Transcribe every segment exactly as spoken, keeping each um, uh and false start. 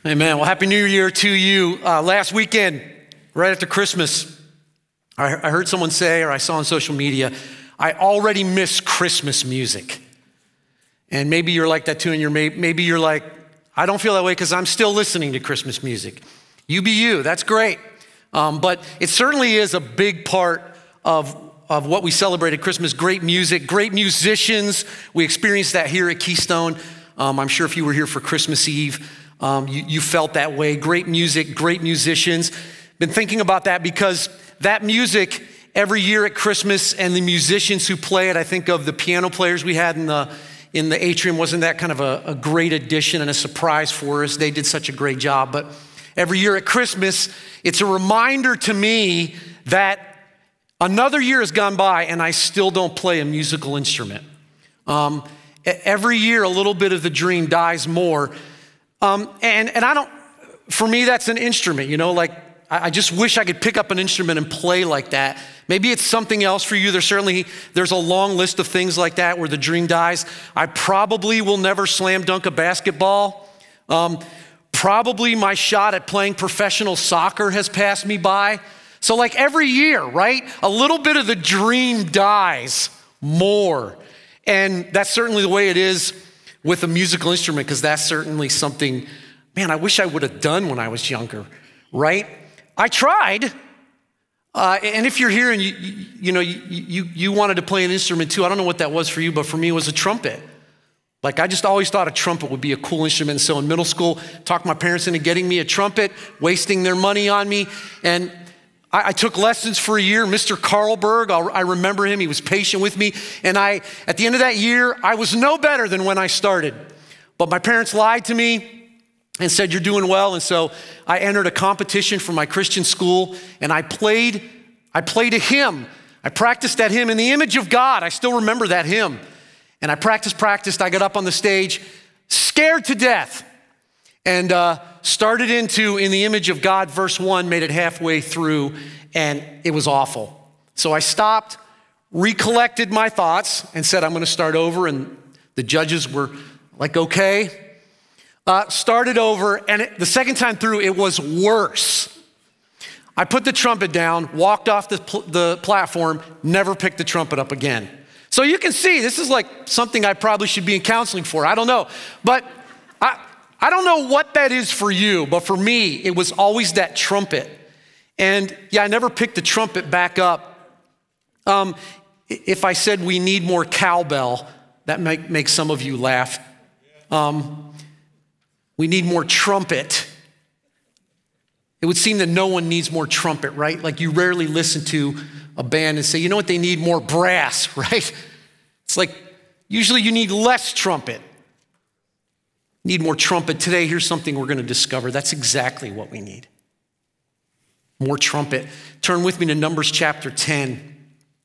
Amen. Well, Happy New Year to you. Uh, last weekend, right after Christmas, I, I heard someone say, or I saw on social media, I already miss Christmas music. And maybe you're like that too, and you're maybe you're like, I don't feel that way because I'm still listening to Christmas music. You be you, that's great. Um, but it certainly is a big part of, of what we celebrated Christmas. Great music, great musicians. We experienced that here at Keystone. Um, I'm sure if you were here for Christmas Eve, um, you, you felt that way. Great music, great musicians. Been thinking about that because that music every year at Christmas and the musicians who play it, I think of the piano players we had in the in the atrium. Wasn't that kind of a, a great addition and a surprise for us? They did such a great job. But every year at Christmas, it's a reminder to me that another year has gone by and I still don't play a musical instrument. Um, every year, a little bit of the dream dies more. Um, and, and I don't, for me, that's an instrument, you know, like I, I just wish I could pick up an instrument and play like that. Maybe it's something else for you. There's certainly, there's a long list of things like that where the dream dies. I probably will never slam dunk a basketball. Um, probably my shot at playing professional soccer has passed me by. So like every year, right? A little bit of the dream dies more. And that's certainly the way it is with a musical instrument, because that's certainly something, man, I wish I would have done when I was younger, right? I tried. Uh, and if you're here and you, you, you know, you, you, you wanted to play an instrument too, I don't know what that was for you, but for me it was a trumpet. Like I just always thought a trumpet would be a cool instrument. So in middle school, talked my parents into getting me a trumpet, wasting their money on me. And I, I took lessons for a year. Mister Carlberg, I'll, I remember him, he was patient with me. And I, at the end of that year, I was no better than when I started. But my parents lied to me and said, you're doing well. And so I entered a competition for my Christian school and I played, I played a hymn. I practiced that hymn in the image of God. I still remember that hymn. And I practiced, practiced. I got up on the stage, scared to death, and uh, started into In the Image of God, verse one, made it halfway through, and it was awful. So I stopped, recollected my thoughts, and said, I'm gonna start over, and the judges were like, okay. Uh, started over, and it, the second time through, it was worse. I put the trumpet down, walked off the, pl- the platform, never picked the trumpet up again. So you can see, this is like something I probably should be in counseling for. I don't know. But I, I don't know what that is for you, but for me, it was always that trumpet. And yeah, I never picked the trumpet back up. Um, if I said we need more cowbell, that might make some of you laugh. Um, we need more trumpet. It would seem that no one needs more trumpet, right? Like you rarely listen to a band and say, you know what, they need more brass, right? It's like, usually you need less trumpet. Need more trumpet. Today, here's something we're gonna discover. That's exactly what we need. More trumpet. Turn with me to Numbers chapter ten.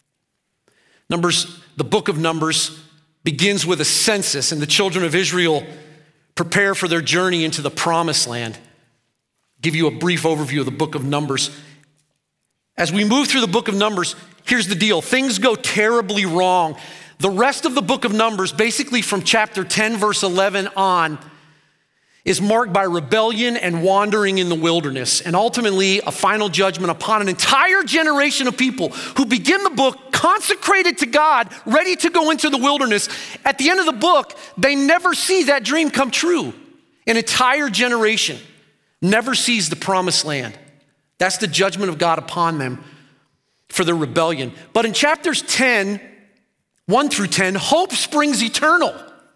Numbers, the book of Numbers begins with a census, and the children of Israel prepare for their journey into the promised land. Give you a brief overview of the book of Numbers. As we move through the book of Numbers, here's the deal. Things go terribly wrong. The rest of the book of Numbers, basically from chapter ten, verse eleven on, is marked by rebellion and wandering in the wilderness, and ultimately a final judgment upon an entire generation of people who begin the book consecrated to God, ready to go into the wilderness. At the end of the book, they never see that dream come true. An entire generation never sees the promised land. That's the judgment of God upon them for their rebellion. But in chapters ten, one through ten, hope springs eternal.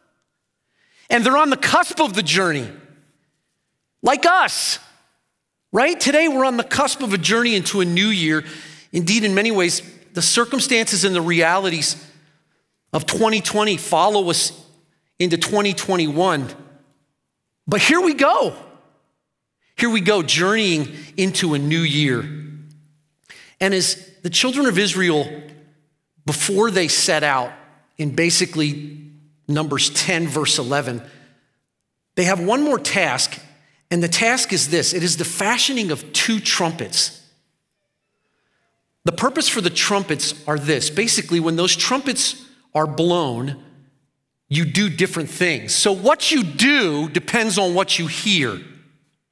And they're on the cusp of the journey, like us, right? Today we're on the cusp of a journey into a new year. Indeed, in many ways, the circumstances and the realities of twenty twenty follow us into twenty twenty-one. But here we go. Here we go, journeying into a new year. And as the children of Israel, before they set out in basically Numbers ten, verse eleven, they have one more task, and the task is this. It is the fashioning of two trumpets. The purpose for the trumpets are this. Basically, when those trumpets are blown, you do different things. So what you do depends on what you hear.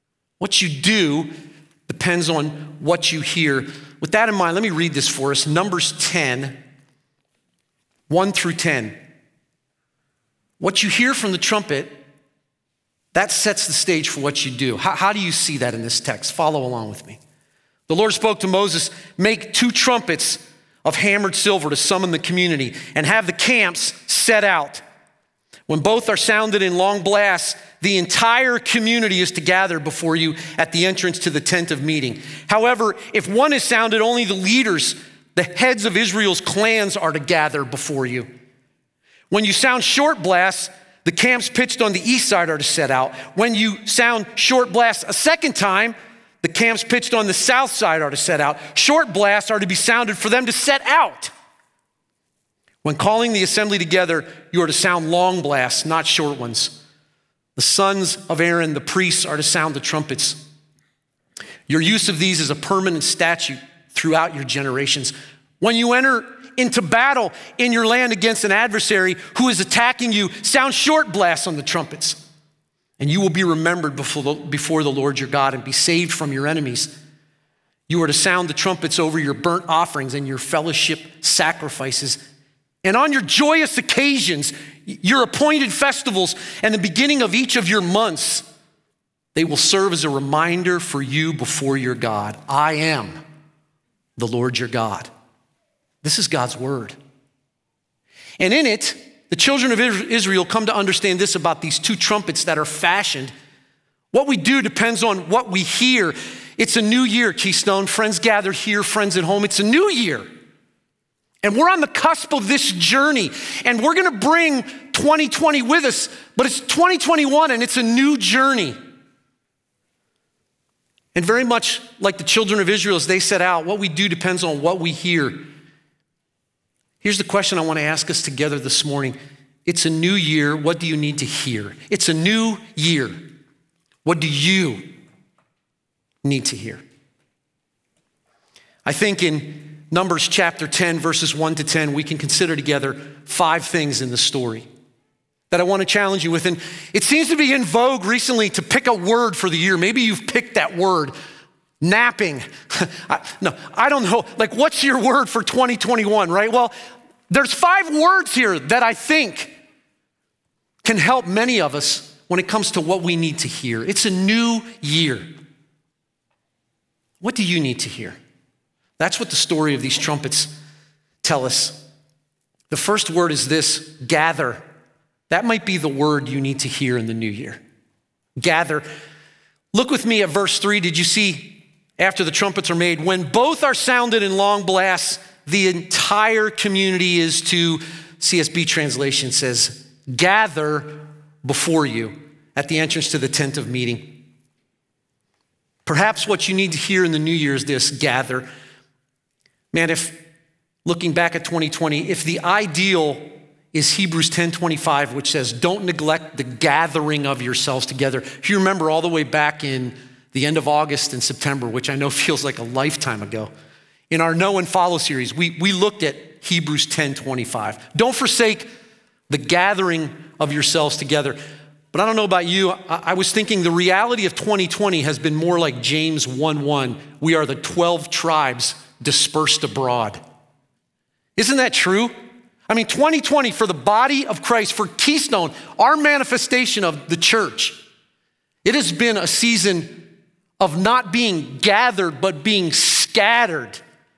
What you do depends on what you hear. With that in mind, let me read this for us. Numbers ten, one through ten. What you hear from the trumpet, that sets the stage for what you do. How, how do you see that in this text? Follow along with me. The Lord spoke to Moses, make two trumpets of hammered silver to summon the community and have the camps set out. When both are sounded in long blasts, the entire community is to gather before you at the entrance to the tent of meeting. However, if one is sounded, only the leaders, the heads of Israel's clans are to gather before you. When you sound short blasts, the camps pitched on the east side are to set out. When you sound short blasts a second time, the camps pitched on the south side are to set out. Short blasts are to be sounded for them to set out. When calling the assembly together, you are to sound long blasts, not short ones. The sons of Aaron, the priests, are to sound the trumpets. Your use of these is a permanent statute throughout your generations. When you enter into battle in your land against an adversary who is attacking you, sound short blasts on the trumpets. And you will be remembered before the, before the Lord your God and be saved from your enemies. You are to sound the trumpets over your burnt offerings and your fellowship sacrifices. And on your joyous occasions, your appointed festivals, and the beginning of each of your months, they will serve as a reminder for you before your God. I am the Lord your God. This is God's word. And in it, the children of Israel come to understand this about these two trumpets that are fashioned. What we do depends on what we hear. It's a new year, Keystone. Friends gathered here, friends at home. It's a new year. And we're on the cusp of this journey. And we're going to bring twenty twenty with us, but it's twenty twenty-one and it's a new journey. And very much like the children of Israel, as they set out, what we do depends on what we hear. Here's the question I want to ask us together this morning. It's a new year. What do you need to hear? It's a new year. What do you need to hear? I think in Numbers chapter ten, verses one to ten, we can consider together five things in the story that I want to challenge you with. And it seems to be in vogue recently to pick a word for the year. Maybe you've picked that word. Napping. I, no, I don't know. Like, what's your word for twenty twenty-one, right? Well, there's five words here that I think can help many of us when it comes to what we need to hear. It's a new year. What do you need to hear? That's what the story of these trumpets tell us. The first word is this: gather. That might be the word you need to hear in the new year. Gather. Look with me at verse three. Did you see? After the trumpets are made, when both are sounded in long blasts, the entire community is to, C S B translation says, gather before you at the entrance to the tent of meeting. Perhaps what you need to hear in the new year is this: gather. Man, if looking back at twenty twenty, if the ideal is Hebrews ten twenty-five, which says, don't neglect the gathering of yourselves together. If you remember all the way back in the end of August and September, which I know feels like a lifetime ago, in our Know and Follow series, we, we looked at Hebrews ten twenty-five. Don't forsake the gathering of yourselves together. But I don't know about you, I, I was thinking the reality of twenty twenty has been more like James one one. We are the twelve tribes dispersed abroad. Isn't that true? I mean, twenty twenty for the body of Christ, for Keystone, our manifestation of the church, it has been a season of not being gathered, but being scattered.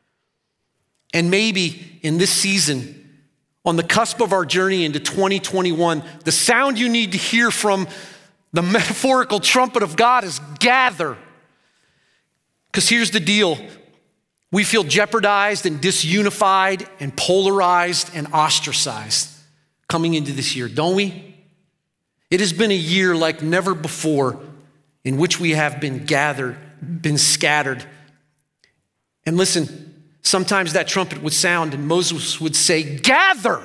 And maybe in this season, on the cusp of our journey into twenty twenty-one, the sound you need to hear from the metaphorical trumpet of God is gather. Because here's the deal. We feel jeopardized and disunified and polarized and ostracized coming into this year, don't we? It has been a year like never before in which we have been gathered, been scattered. And listen, sometimes that trumpet would sound and Moses would say, gather.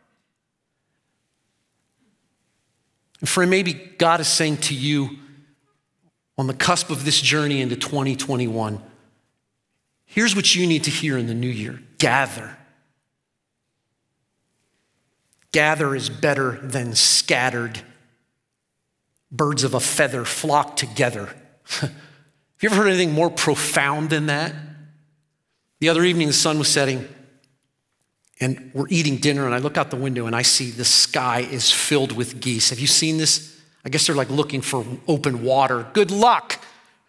And friend, maybe God is saying to you on the cusp of this journey into twenty twenty-one, here's what you need to hear in the new year: gather. Gather is better than scattered. Birds of a feather flock together. you ever heard anything more profound than that? The other evening, the sun was setting, and we're eating dinner, and I look out the window, and I see the sky is filled with geese. Have you seen this? I guess they're like looking for open water. Good luck.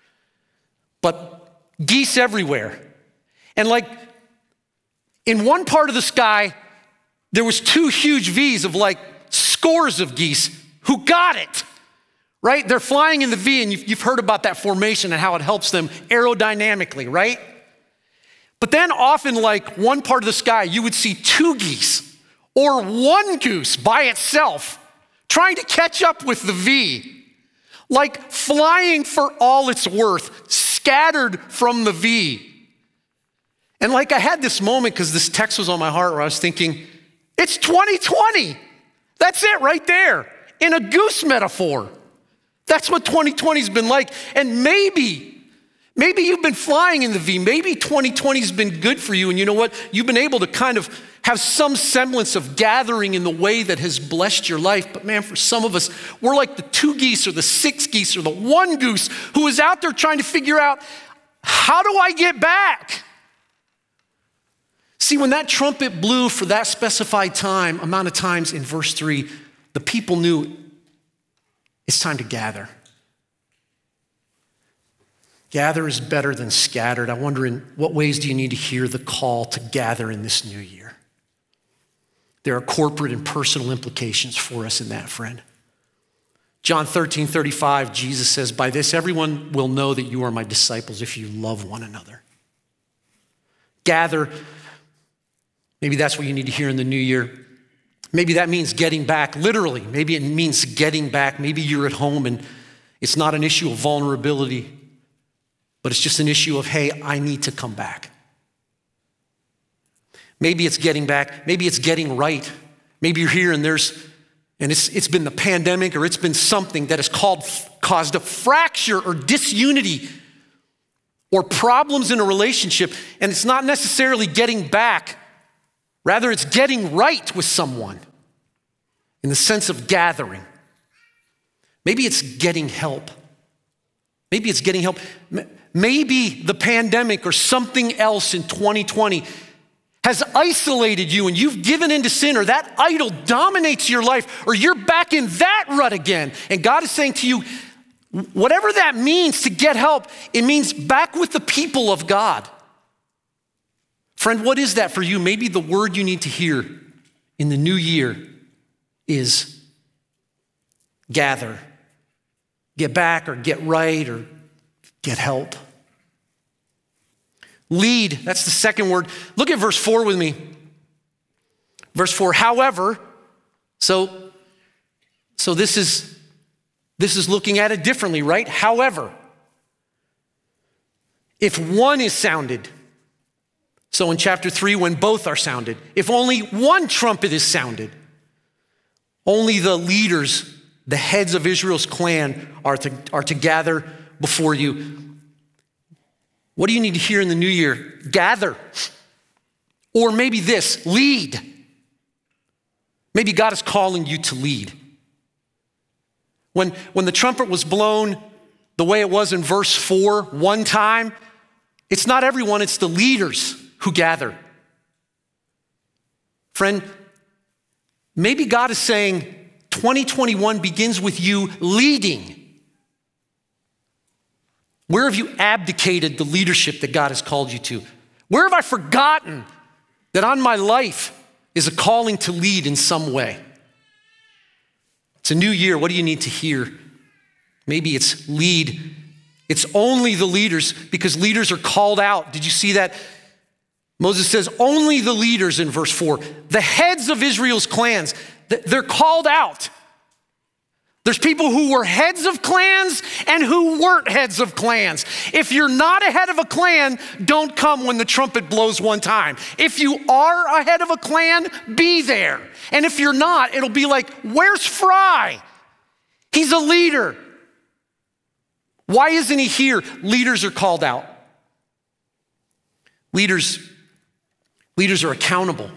But geese everywhere. And like in one part of the sky, there was two huge V's of like scores of geese who got it, right? They're flying in the V, and you've, you've heard about that formation and how it helps them aerodynamically, right? But then off in like one part of the sky, you would see two geese or one goose by itself trying to catch up with the V, like flying for all it's worth, scattered from the V. And like I had this moment because this text was on my heart where I was thinking, it's twenty twenty. That's it right there in a goose metaphor. That's what twenty twenty's been like. And maybe, maybe you've been flying in the V. Maybe twenty twenty's been good for you. And you know what? You've been able to kind of have some semblance of gathering in the way that has blessed your life. But man, for some of us, we're like the two geese or the six geese or the one goose who is out there trying to figure out, how do I get back? See, when that trumpet blew for that specified time, amount of times in verse three, the people knew it's time to gather. Gather is better than scattered. I wonder in what ways do you need to hear the call to gather in this new year? There are corporate and personal implications for us in that, friend. John thirteen thirty-five, Jesus says, by this everyone will know that you are my disciples if you love one another. Gather, maybe that's what you need to hear in the new year. Maybe that means getting back, literally. Maybe it means getting back. Maybe you're at home and it's not an issue of vulnerability, but it's just an issue of, hey, I need to come back. Maybe it's getting back. Maybe it's getting right. Maybe you're here and there's, and it's, it's been the pandemic or it's been something that has called, caused a fracture or disunity or problems in a relationship, and it's not necessarily getting back. Rather, it's getting right with someone in the sense of gathering. Maybe it's getting help. Maybe it's getting help. Maybe the pandemic or something else in twenty twenty has isolated you and you've given into sin, or that idol dominates your life, or you're back in that rut again. And God is saying to you, whatever that means to get help, it means back with the people of God. Friend, what is that for you? Maybe the word you need to hear in the new year is gather. Get back or get right or get help. Lead, that's the second word. Look at verse four with me. Verse four, however, so, so this is, this is looking at it differently, right? However, if one is sounded, so in chapter three, when both are sounded, if only one trumpet is sounded, only the leaders, the heads of Israel's clan are to, are to gather before you. What do you need to hear in the new year? Gather. Or maybe this, lead. Maybe God is calling you to lead. When, when the trumpet was blown the way it was in verse four, one time, it's not everyone, it's the leaders who gather. Friend, maybe God is saying twenty twenty-one begins with you leading. Where have you abdicated the leadership that God has called you to? Where have I forgotten that on my life is a calling to lead in some way? It's a new year. What do you need to hear? Maybe it's lead. It's only the leaders, because leaders are called out. Did you see that? Moses says only the leaders in verse four. The heads of Israel's clans, they're called out. There's people who were heads of clans and who weren't heads of clans. If you're not a head of a clan, don't come when the trumpet blows one time. If you are a head of a clan, be there. And if you're not, it'll be like, where's Fry? He's a leader. Why isn't he here? Leaders are called out. Leaders, leaders are accountable.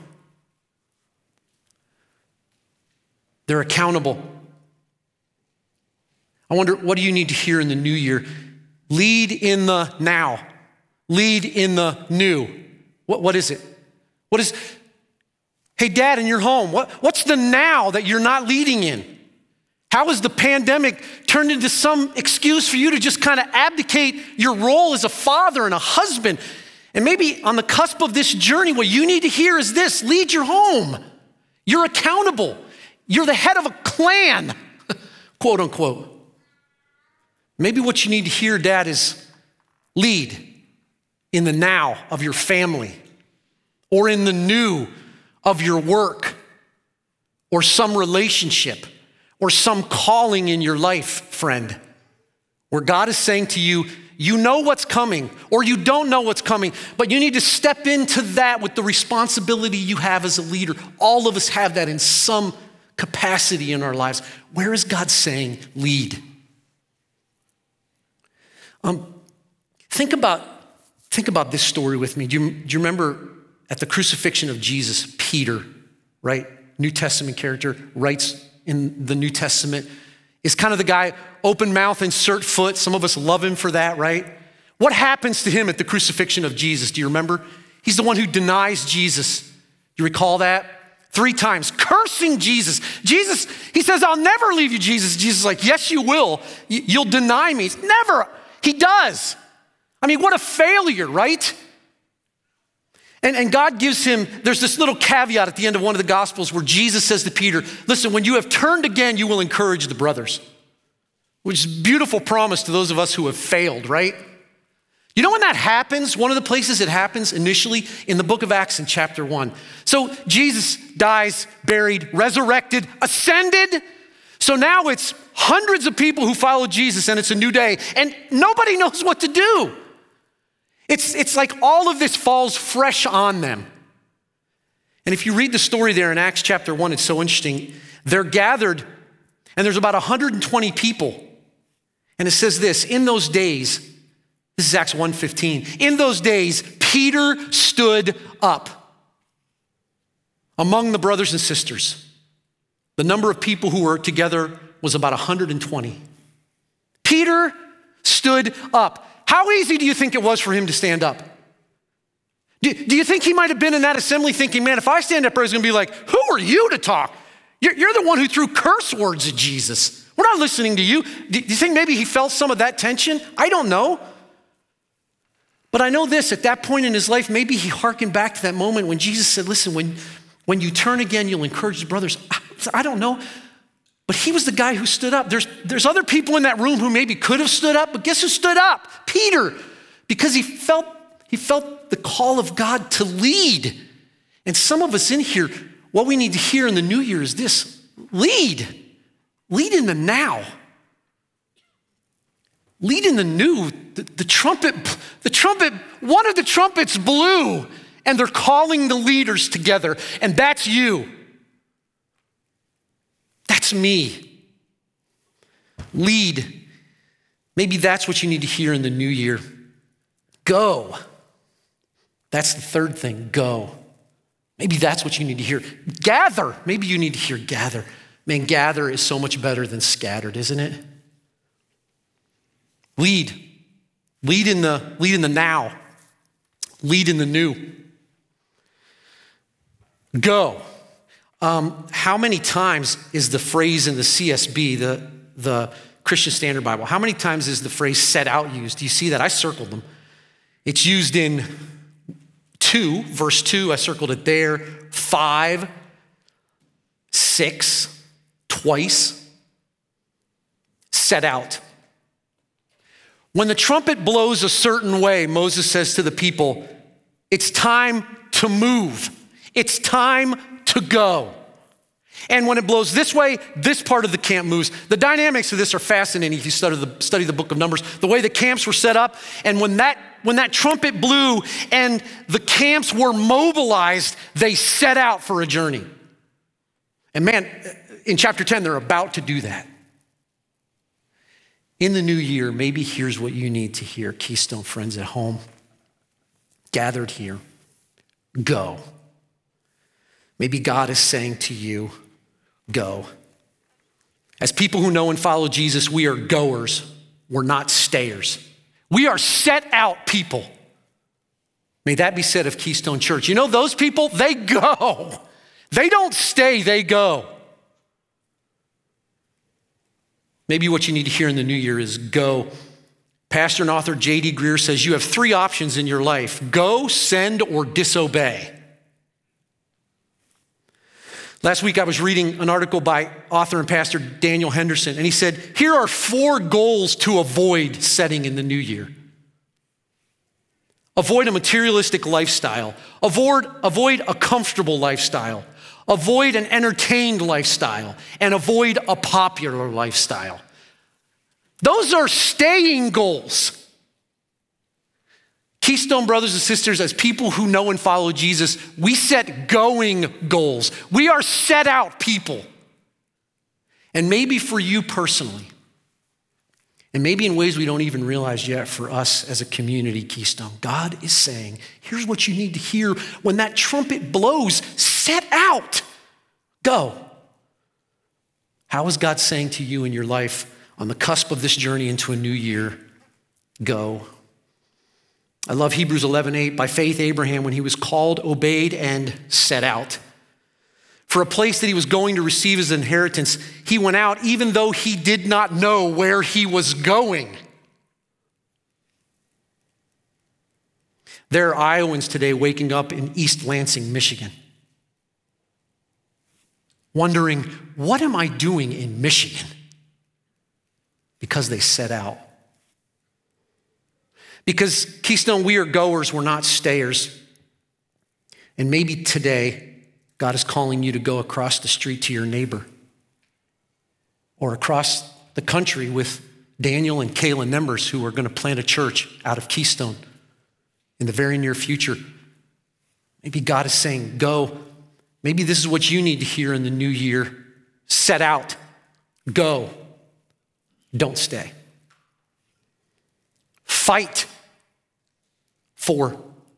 They're accountable. I wonder, what do you need to hear in the new year? Lead in the now. Lead in the new. What, what is it? What is, hey, Dad, in your home, what, what's the now that you're not leading in? How has the pandemic turned into some excuse for you to just kind of abdicate your role as a father and a husband? And maybe on the cusp of this journey, what you need to hear is this: lead your home. You're accountable. You're the head of a clan, quote unquote. Maybe what you need to hear, Dad, is lead in the now of your family, or in the new of your work, or some relationship, or some calling in your life, friend, where God is saying to you, you know what's coming, or you don't know what's coming, but you need to step into that with the responsibility you have as a leader. All of us have that in some capacity in our lives. Where is God saying, lead? Um, think about, think about this story with me. Do you, do you remember at the crucifixion of Jesus, Peter, right? New Testament character, writes in the New Testament, is kind of the guy, open mouth, insert foot. Some of us love him for that, right? What happens to him at the crucifixion of Jesus? Do you remember? He's the one who denies Jesus. Do you recall that? Three times, cursing Jesus. Jesus, he says, I'll never leave you, Jesus. Jesus is like, yes, you will. You'll deny me. Never. He does. I mean, what a failure, right? And, and God gives him, there's this little caveat at the end of one of the Gospels where Jesus says to Peter, listen, when you have turned again, you will encourage the brothers. Which is a beautiful promise to those of us who have failed, right? You know when that happens? One of the places it happens initially in the book of Acts in chapter one. So Jesus dies, buried, resurrected, ascended. So now it's hundreds of people who follow Jesus and it's a new day and nobody knows what to do. It's, it's like all of this falls fresh on them. And if you read the story there in Acts chapter one, it's so interesting. They're gathered and there's about one hundred twenty people. And it says this, in those days, this is Acts one fifteen, in those days, Peter stood up among the brothers and sisters. The number of people who were together was about one hundred twenty. Peter stood up. How easy do you think it was for him to stand up? Do, do you think he might have been in that assembly thinking, man, if I stand up, everybody's gonna be like, who are you to talk? You're, you're the one who threw curse words at Jesus. We're not listening to you. Do, do you think maybe he felt some of that tension? I don't know. But I know this, at that point in his life, maybe he hearkened back to that moment when Jesus said, listen, when, when you turn again, you'll encourage the brothers. I don't know. But he was the guy who stood up. There's, there's other people in that room who maybe could have stood up, but guess who stood up? Peter, because he felt, he felt the call of God to lead. And some of us in here, what we need to hear in the new year is this: lead. Lead in the now. Lead in the new. The, the trumpet, the trumpet, one of the trumpets blew, and they're calling the leaders together, and that's you. That's me. Lead. Maybe that's what you need to hear in the new year. Go. That's the third thing, go. Maybe that's what you need to hear. Gather. Maybe you need to hear gather. Man, gather is so much better than scattered, isn't it? Lead. Lead in the, lead in the now. Lead in the new. Go. Um, how many times is the phrase in the C S B, the, the Christian Standard Bible, how many times is the phrase set out used? Do you see that? I circled them. It's used in two, verse two, I circled it there, five, six, twice, set out. When the trumpet blows a certain way, Moses says to the people, it's time to move. It's time to go. And when it blows this way, this part of the camp moves. The dynamics of this are fascinating if you study the, study the book of Numbers. The way the camps were set up, and when that, when that trumpet blew and the camps were mobilized, they set out for a journey. And man, in chapter ten, they're about to do that. In the new year, maybe here's what you need to hear, Keystone friends at home, gathered here, go. Maybe God is saying to you, go. As people who know and follow Jesus, we are goers. We're not stayers. We are set out people. May that be said of Keystone Church. You know, those people, they go. They don't stay, they go. Maybe what you need to hear in the new year is go. Pastor and author J D Greear says you have three options in your life: go, send, or disobey. Last week I was reading an article by author and pastor Daniel Henderson, and he said, here are four goals to avoid setting in the new year. Avoid a materialistic lifestyle. Avoid, avoid a comfortable lifestyle. Avoid an entertained lifestyle. And avoid a popular lifestyle. Those are staying goals. Keystone brothers and sisters, as people who know and follow Jesus, we set going goals. We are set out people. And maybe for you personally, and maybe in ways we don't even realize yet for us as a community, Keystone, God is saying, here's what you need to hear when that trumpet blows: set out, go. How is God saying to you in your life on the cusp of this journey into a new year? Go. I love Hebrews eleven eight. By faith, Abraham, when he was called, obeyed and set out. For a place that he was going to receive as inheritance, he went out even though he did not know where he was going. There are Iowans today waking up in East Lansing, Michigan, wondering, what am I doing in Michigan? Because they set out. Because Keystone, we are goers, we're not stayers. And maybe today, God is calling you to go across the street to your neighbor, or across the country with Daniel and Kayla Nembers, who are going to plant a church out of Keystone in the very near future. Maybe God is saying, go. Maybe this is what you need to hear in the new year. Set out, go, don't stay. Fight for.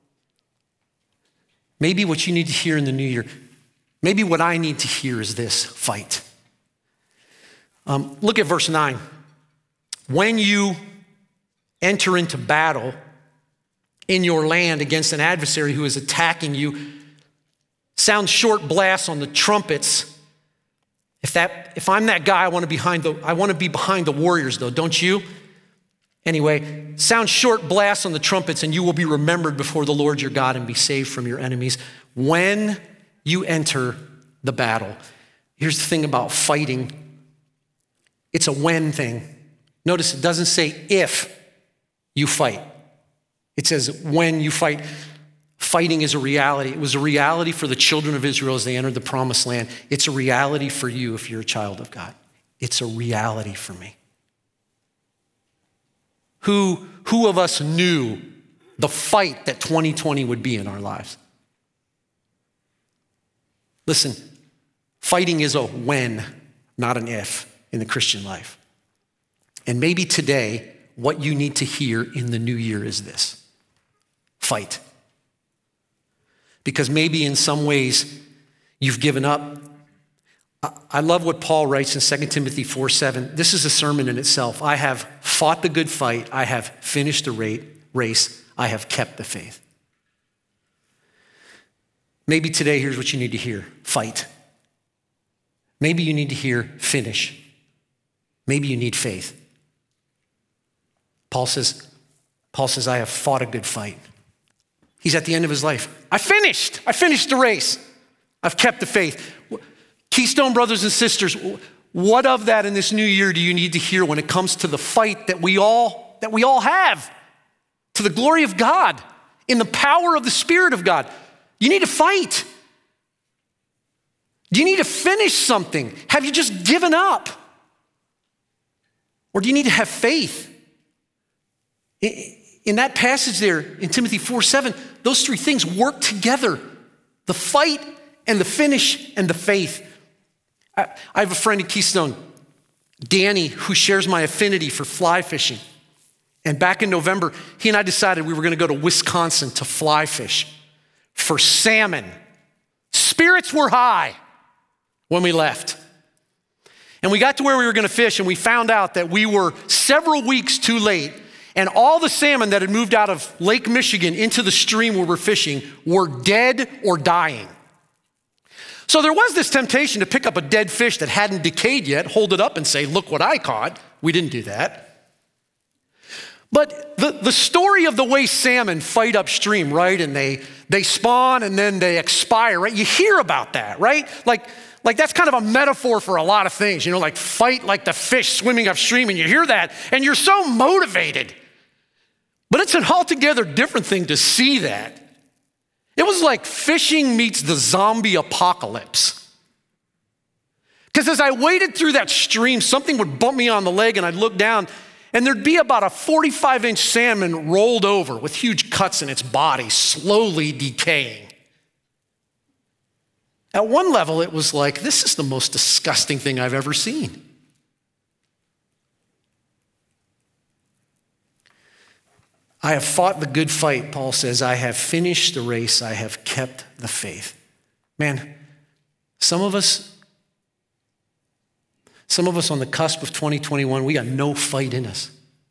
Maybe what you need to hear in the new year, maybe what I need to hear is this: fight. Um, look at verse nine. When you enter into battle in your land against an adversary who is attacking you, sound short blasts on the trumpets. If that, if I'm that guy, I want to behind the, I want to be behind the warriors, though, don't you? Anyway, sound short blasts on the trumpets, and you will be remembered before the Lord your God and be saved from your enemies when you enter the battle. Here's the thing about fighting. It's a when thing. Notice it doesn't say if you fight. It says when you fight. Fighting is a reality. It was a reality for the children of Israel as they entered the promised land. It's a reality for you if you're a child of God. It's a reality for me. Who, who of us knew the fight that twenty twenty would be in our lives? Listen, fighting is a when, not an if in the Christian life. And maybe today, what you need to hear in the new year is this: fight. Because maybe in some ways you've given up. I love what Paul writes in Second Timothy four seven. This is a sermon in itself. I have fought the good fight. I have finished the race. I have kept the faith. Maybe today, here's what you need to hear: fight. Maybe you need to hear finish. Maybe you need faith. Paul says, Paul says, I have fought a good fight. He's at the end of his life. I finished. I finished the race. I've kept the faith. Keystone brothers and sisters, what of that in this new year do you need to hear when it comes to the fight that we all, that we all have to the glory of God, in the power of the Spirit of God? You need to fight. Do you need to finish something? Have you just given up? Or do you need to have faith? In that passage there in Timothy four seven, those three things work together: the fight and the finish and the faith. I, I have a friend in Keystone, Danny, who shares my affinity for fly fishing. And back in November, he and I decided we were going to go to Wisconsin to fly fish for salmon. Spirits were high when we left. And we got to where we were going to fish, and we found out that we were several weeks too late. And all the salmon that had moved out of Lake Michigan into the stream where we're fishing were dead or dying. So there was this temptation to pick up a dead fish that hadn't decayed yet, hold it up and say, look what I caught. We didn't do that. But the, the story of the way salmon fight upstream, right? And they, they spawn and then they expire, right? You hear about that, right? Like, like that's kind of a metaphor for a lot of things, you know, like fight like the fish swimming upstream, and you hear that and you're so motivated. But it's an altogether different thing to see that. It was like fishing meets the zombie apocalypse. Because as I waded through that stream, something would bump me on the leg and I'd look down and there'd be about a forty-five inch salmon rolled over with huge cuts in its body, slowly decaying. At one level, it was like, this is the most disgusting thing I've ever seen. I have fought the good fight, Paul says. I have finished the race. I have kept the faith. Man, some of us, some of us on the cusp of twenty twenty-one, we got no fight in us.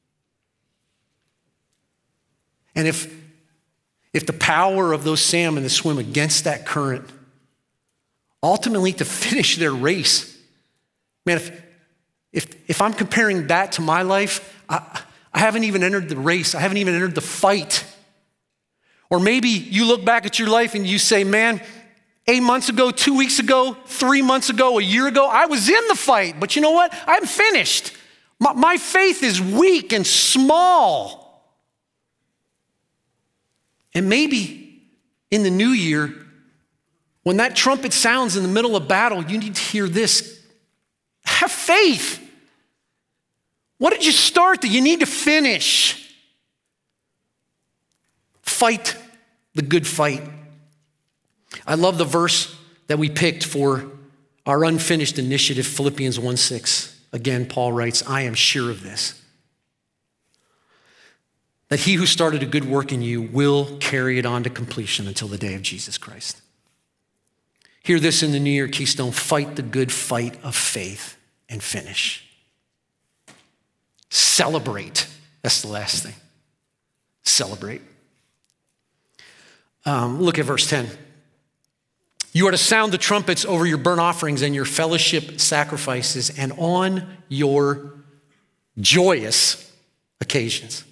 And if, if the power of those salmon that swim against that current, ultimately to finish their race, man, if, if, if I'm comparing that to my life, I, I haven't even entered the race. I haven't even entered the fight. Or maybe you look back at your life and you say, man, eight months ago, two weeks ago, three months ago, a year ago, I was in the fight. But you know what? I'm finished. My, my faith is weak and small. And maybe in the new year, when that trumpet sounds in the middle of battle, you need to hear this. Have faith. What did you start that you need to finish? Fight the good fight. I love the verse that we picked for our unfinished initiative, Philippians one six. Again, Paul writes, I am sure of this, that he who started a good work in you will carry it on to completion until the day of Jesus Christ. Hear this in the New Year Keystone: fight the good fight of faith and finish. Celebrate. That's the last thing. Celebrate. Um, look at verse ten. You are to sound the trumpets over your burnt offerings and your fellowship sacrifices and on your joyous occasions.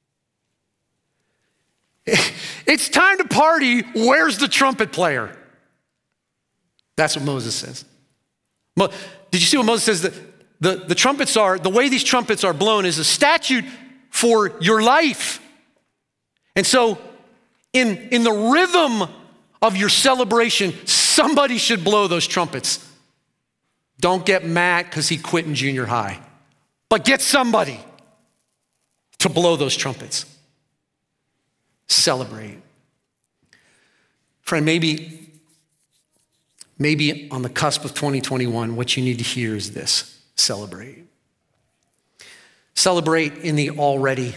It's time to party. Where's the trumpet player? That's what Moses says. Did you see what Moses says? That the, the trumpets are, the way these trumpets are blown is a statute for your life. And so in, in the rhythm of your celebration, somebody should blow those trumpets. Don't get Matt because he quit in junior high, but get somebody to blow those trumpets. Celebrate. Friend, maybe Maybe on the cusp of twenty twenty-one, what you need to hear is this: celebrate. Celebrate in the already,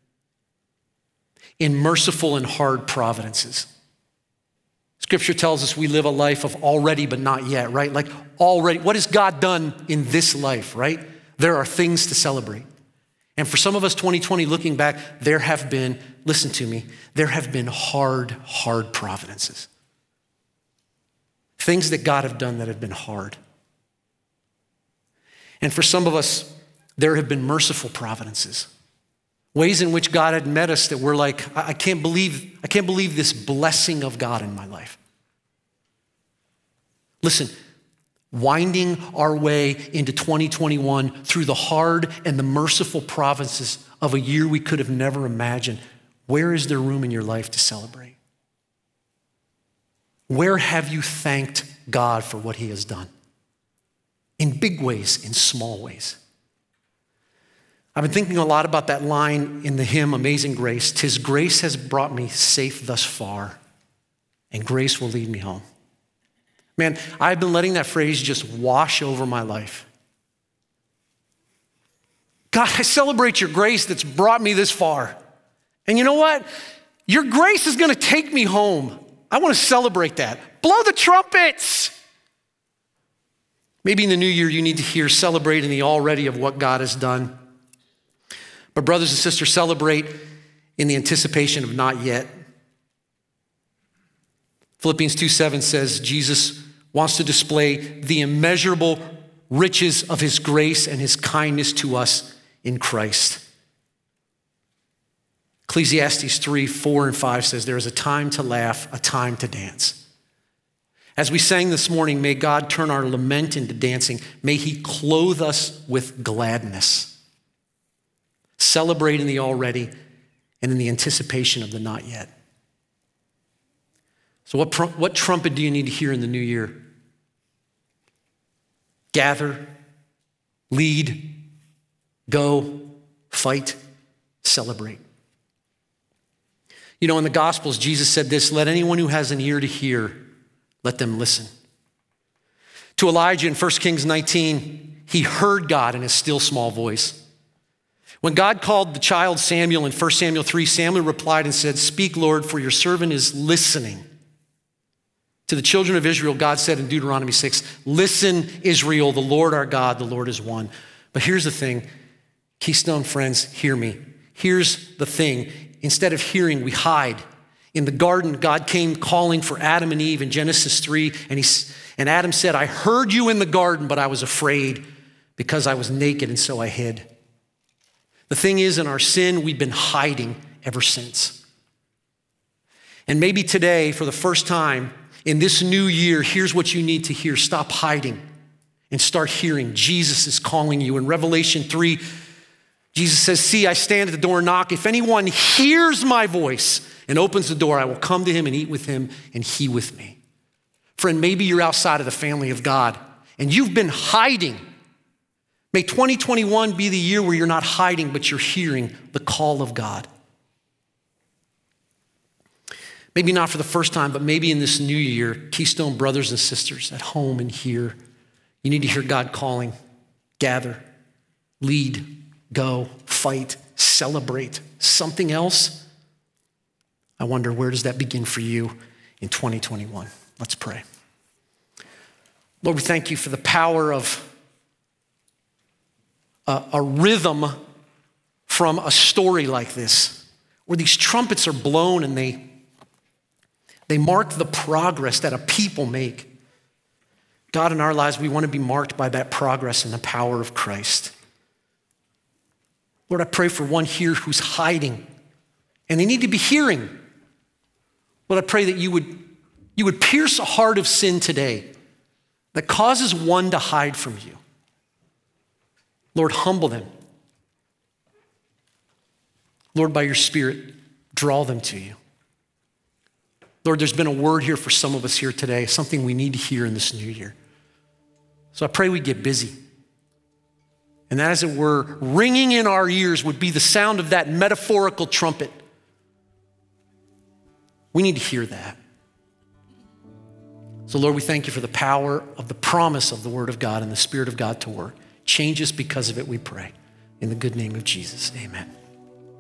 in merciful and hard providences. Scripture tells us we live a life of already but not yet, right? Like already, what has God done in this life, right? There are things to celebrate. And for some of us, twenty twenty, looking back, there have been, listen to me, there have been hard, hard providences. Things that God have done that have been hard. And for some of us, there have been merciful providences. Ways in which God had met us that we're like, I can't believe, I can't believe this blessing of God in my life. Listen, winding our way into twenty twenty-one through the hard and the merciful providences of a year we could have never imagined, where is there room in your life to celebrate? Where have you thanked God for what he has done? In big ways, in small ways. I've been thinking a lot about that line in the hymn, Amazing Grace. "'Tis grace has brought me safe thus far, and grace will lead me home." Man, I've been letting that phrase just wash over my life. God, I celebrate your grace that's brought me this far. And you know what? Your grace is gonna take me home. I want to celebrate that. Blow the trumpets. Maybe in the new year, you need to hear celebrating the already of what God has done. But brothers and sisters, celebrate in the anticipation of not yet. Philippians two seven says Jesus wants to display the immeasurable riches of his grace and his kindness to us in Christ. Ecclesiastes three, four, and five says there is a time to laugh, a time to dance. As we sang this morning, may God turn our lament into dancing. May he clothe us with gladness. Celebrate in the already and in the anticipation of the not yet. So what, what trumpet do you need to hear in the new year? Gather, lead, go, fight, celebrate. You know, in the Gospels, Jesus said this, let anyone who has an ear to hear, let them listen. To Elijah in First Kings nineteen, he heard God in his still small voice. When God called the child Samuel in First Samuel three, Samuel replied and said, speak, Lord, for your servant is listening. To the children of Israel, God said in Deuteronomy six, listen, Israel, the Lord our God, the Lord is one. But here's the thing, Keystone friends, hear me. Here's the thing, instead of hearing, we hide. In the garden, God came calling for Adam and Eve in Genesis three, and, he, and Adam said, I heard you in the garden, but I was afraid because I was naked, and so I hid. The thing is, in our sin, we've been hiding ever since. And maybe today, for the first time in this new year, here's what you need to hear. Stop hiding and start hearing. Jesus is calling you. In Revelation three, Jesus says, see, I stand at the door and knock. If anyone hears my voice and opens the door, I will come to him and eat with him and he with me. Friend, maybe you're outside of the family of God and you've been hiding. May twenty twenty-one be the year where you're not hiding, but you're hearing the call of God. Maybe not for the first time, but maybe in this new year, Keystone brothers and sisters at home and here, you need to hear God calling, gather, lead, go, fight, celebrate. Something else? I wonder, where does that begin for you in twenty twenty-one? Let's pray. Lord, we thank you for the power of A, a rhythm from a story like this, where these trumpets are blown and they, they mark the progress that a people make. God, in our lives, we want to be marked by that progress and the power of Christ. Lord, I pray for one here who's hiding and they need to be hearing. Lord, I pray that you would, you would pierce a heart of sin today that causes one to hide from you. Lord, humble them. Lord, by your Spirit, draw them to you. Lord, there's been a word here for some of us here today, something we need to hear in this new year. So I pray we get busy. And that, as it were, ringing in our ears would be the sound of that metaphorical trumpet. We need to hear that. So Lord, we thank you for the power of the promise of the word of God and the Spirit of God to work. Change us because of it, we pray. In the good name of Jesus, amen.